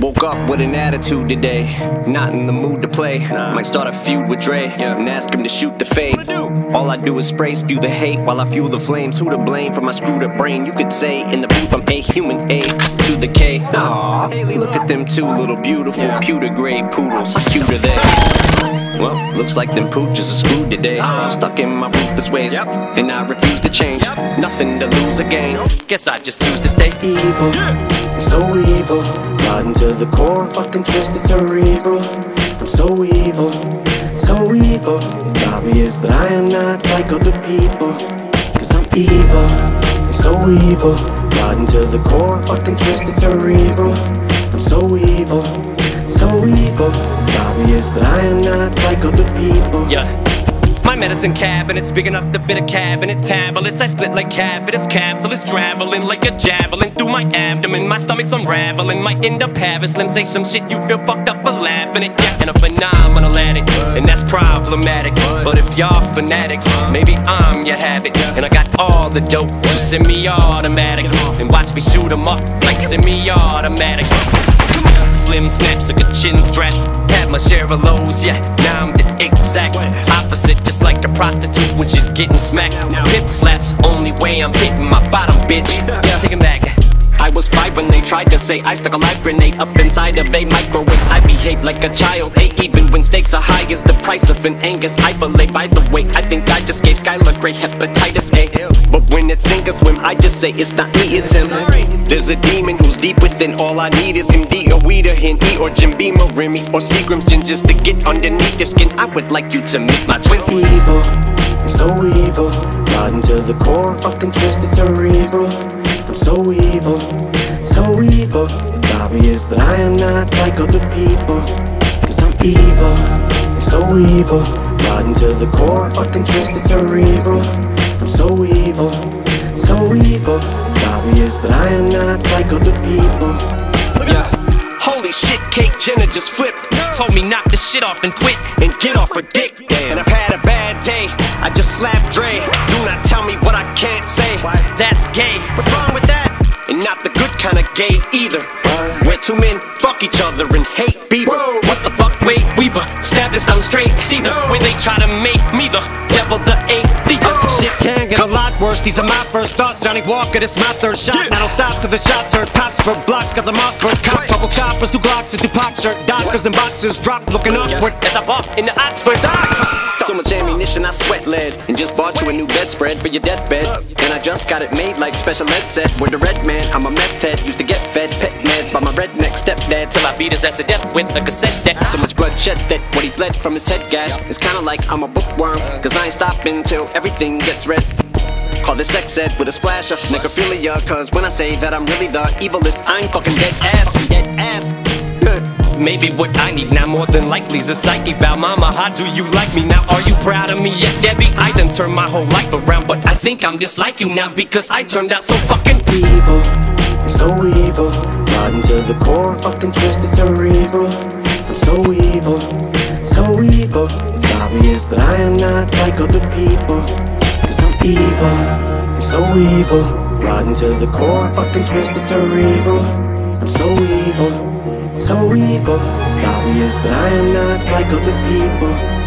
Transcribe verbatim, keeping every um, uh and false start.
Woke up with an attitude today, not in the mood to play. Nah. Might start a feud with Dre, yeah, and ask him to shoot the fade. All I do is spray, spew the hate while I fuel the flames. Who to blame for my screwed up brain? You could say in the booth I'm a human A to the K. Aww, look at them two little beautiful yeah. pewter gray poodles. How cute are they? Well, looks like them pooches are screwed today. I'm stuck in my ruthless ways, yep. and I refuse to change. Yep. Nothing to lose again. Guess I just choose to stay evil. I'm so evil, rotten to the core, fucking twisted cerebral. I'm so evil, so evil. It's obvious that I am not like other people, cause I'm evil. I'm so evil, rotten to the core, fucking twisted cerebral. I'm so evil, so evil. It's obvious that I am not like other people. Yeah. My medicine cabinet's big enough to fit a cabinet tablets. I split like cavities, capsule is traveling like a javelin through my abdomen. My stomach's unraveling, might end up having Slim say some shit you feel fucked up for laughing at. Yeah, and a phenomenal addict, and that's problematic. But if y'all fanatics, maybe I'm your habit. And I got all the dope, so semi-automatics, and watch me shoot 'em up like semi-automatics. Slim snaps like a chin strap. Had my share of lows, yeah, now I'm the exact opposite. Just like a prostitute when she's getting smacked. Hip slaps, only way I'm hitting my bottom, bitch. Yeah, take 'em back. I was five when they tried to say I stuck a live grenade up inside of a microwave. I behaved like a child, hey, even when stakes are high as the price of an Angus I fillet. By the way, I think I just gave Skylar Grey hepatitis A. But when it's sink or swim, I just say it's not me, it's him. There's a demon who's deep within, all I need is M D or weed or Hen E or Jim Beam or Remy or Seagram's gin just to get underneath your skin. I would like you to meet my twin. Evil, I'm so evil, rotten to the core, fucking twisted cerebral. I'm so evil, so evil. It's obvious that I am not like other people, cause I'm evil, I'm so evil, rotten to the core, fucking twisted cerebral. I'm so evil, so evil. It's obvious that I am not like other people. Yeah. Holy shit, Kate Jenner just flipped. Told me knock the shit off and quit and get off her dick. Damn. And I've had a bad day, I just slapped Dre. Do not tell me what I can't say. Why? That's gay. What's wrong with that? And not the good kind of gay either. What? Where two men fuck each other and hate beaver. Whoa. What the fuck, wait, Weaver? Stab this down straight, see the way they try to make me the devil, the atheist. Oh. Shit can get a lot worse, these are my first thoughts. Johnny Walker, this my third shot. Yeah. Now don't stop till the shots heard. Pops for blocks, got the Mossberg cop. Couple choppers, two Glocks, a Tupac shirt. Dockers and boxers drop, looking upward as I bump in the Oxford. So much ammunition I sweat lead, and just bought you a new bedspread for your deathbed. And I just got it made like special ed set. With the red man, I'm a meth head. Used to get fed pet meds by my redneck stepdad till I beat his ass to death with a cassette deck. So much blood shed that what he bled from his head gash. It's kinda like I'm a bookworm, cause I ain't stopping till everything gets read. Call this sex ed with a splash of necrophilia, cause when I say that I'm really the evilest, I'm fucking dead ass, dead ass. Maybe what I need now more than likely is a psyche vow. Mama, how do you like me now? Are you proud of me yet, Debbie? I done turned my whole life around, but I think I'm just like you now because I turned out so fucking evil. I'm so evil, rotten to the core, fucking twisted cerebral. I'm so evil, so evil. It's obvious that I am not like other people, cause I'm evil, I'm so evil, rotten to the core, fucking twisted cerebral. I'm so evil, so evil. It's obvious that I am not like other people.